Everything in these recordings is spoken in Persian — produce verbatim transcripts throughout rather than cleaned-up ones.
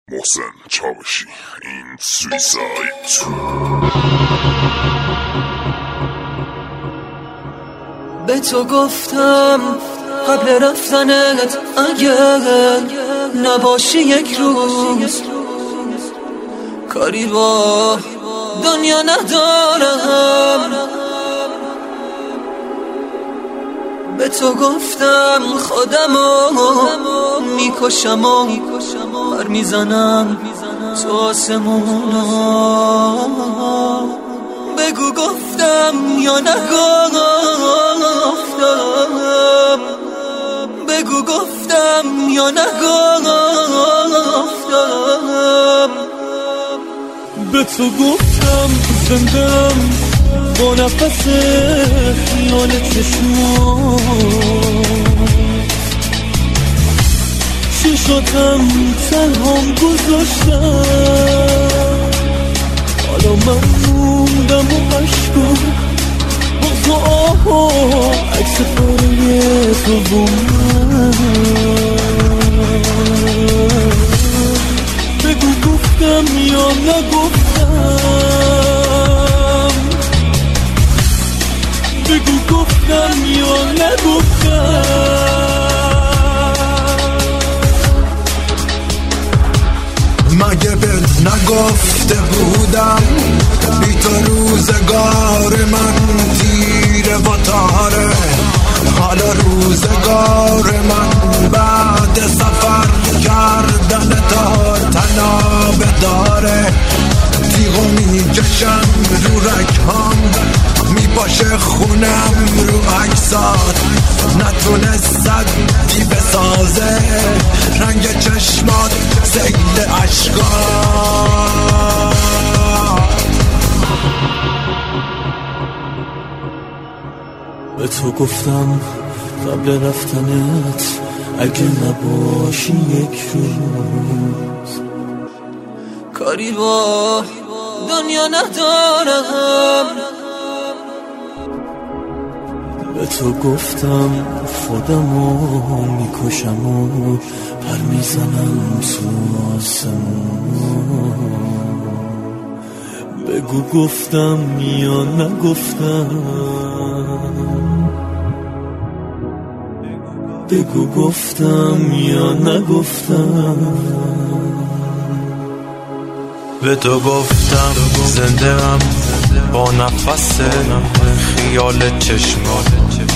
محسن چاوشی، این سویساید. به تو گفتم قبل رفتنت اگر نباشی یک روز، کاری با دنیا ندارم. به تو گفتم خودمو میکشم و پر میزنم تو آسمونا. بگو گفتم یا نگفتم، بگو گفتم یا نگفتم. به تو گفتم زندم با نفس خیال چشمات، چشاتم تنهام گذاشتم. حالا من موندم و عشقم با تو آها عکس پاره تو بومن. بگو گفتم یا نگفتم، بگو گفتم یا نگفتم. مگه بهت نگفته بودم بی تو روزگار من تیره و تاره. حالا روزگار من بعد سفر کردن تار تنابه داره. تیغو میکشم رو رکهام، میپاشه خونم رو عکسات. نتونست صدی بسازه رنگ چشمات سیل عشقات. به تو گفتم قبل رفتنت اگه نباشی یک روز، کاری با دنیا ندارم. به تو گفتم خودمو میکشم و پر میزنم تو آسمون. بگو گفتم یا نگفتم، بگو گفتم یا نگفتم. به تو گفتم زنده‌ام با نفس خیال چشمات،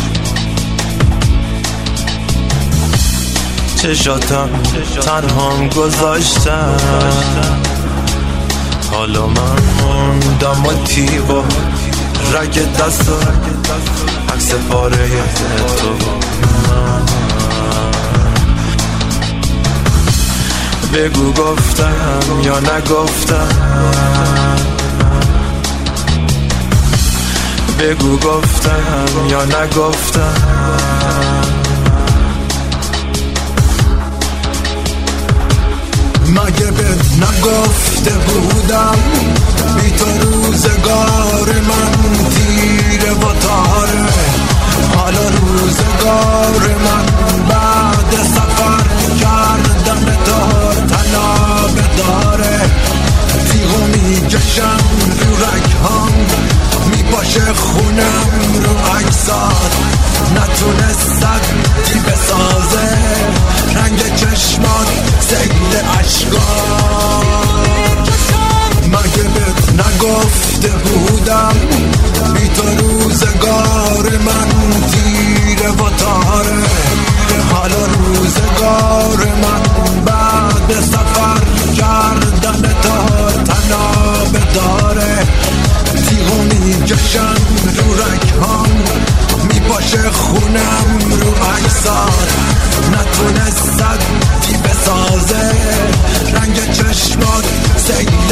چشاتم تنهام گذاشتم. حالا من موندم و تیغ رگ دست و عکس پاره تو. بگو گفتم یا نگفتم، بگو گفتم یا نگفتم. مگه بهت نگفته بودم بی تو روزگار من تیره و تاره. حالا روزگار من بعد سفر کردن تار تنابه داره. تیغو میکشم رو رکهام، میپاشه خونم رو عکسات. نتونست صدی بسازه رنگ چشمات سیل عشقات. مگه بهت نگفته بودم بی تو روزگار من تیره و تاره. حالا روزگار من بعد سفر کردن تار تنابه داره. تیغو میکشم رو رکهام، میپاشه خونم رو عکسات. نتونست صدی بسازه رنگ چشمات سیل